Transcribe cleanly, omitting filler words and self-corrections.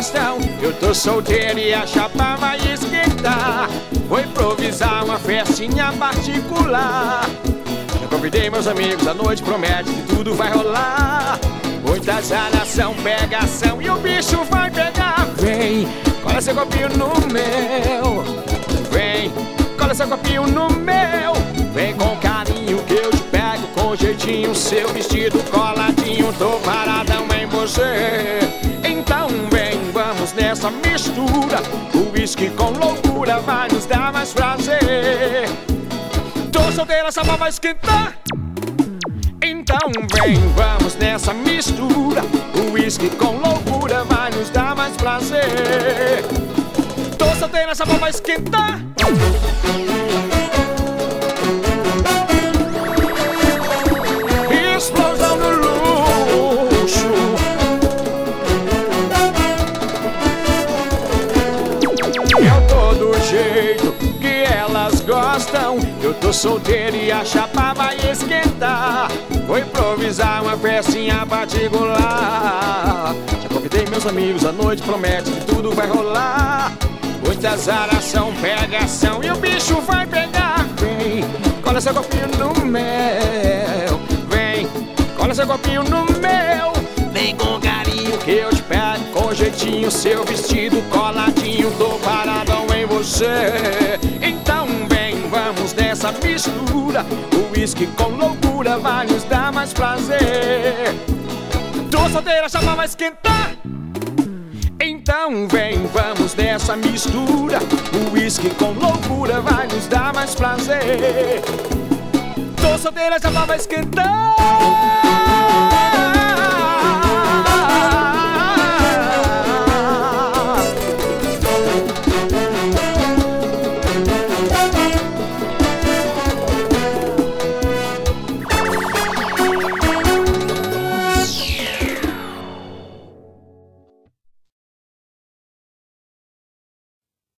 gostam. Eu tô solteiro e a chapa vai esquentar. Vou improvisar uma festinha particular. Já convidei meus amigos, a noite promete que tudo vai rolar. Muita zaração, pegação e o bicho vai pegar. Vem, cola seu copinho no meu. Vem, cola seu copinho no meu. Vem com carinho que eu te pego com jeitinho. Seu vestido coladinho, tô paradão em você. Então vem, vamos nessa mistura. O uísque com loucura vai nos dar mais prazer. Tô solteira, essa vai esquentar. Então vem, vamos nessa mistura. O uísque com loucura vai nos dar mais prazer. Tô solteira, essa vai esquentar. Explosão no luxo. Eu tô do jeito que elas gostam. Eu tô solteiro e a chapa vai esquentar. Vou improvisar uma festinha particular. Já convidei meus amigos, a noite promete que tudo vai rolar. Muita zaração, pegação e o bicho vai pegar. Vem, cola seu copinho no meu. Vem, cola seu copinho no meu. Vem com carinho que eu te pego com jeitinho. Seu vestido coladinho, tô paradão em você. Então vem, vamos nessa mistura. O uísque com loucura vai nos dar mais prazer. Tô solteira, a chapa vai esquentar. Então vem, vamos nessa mistura. O uísque com loucura vai nos dar mais prazer. Tô solteira, a chapa vai esquentar.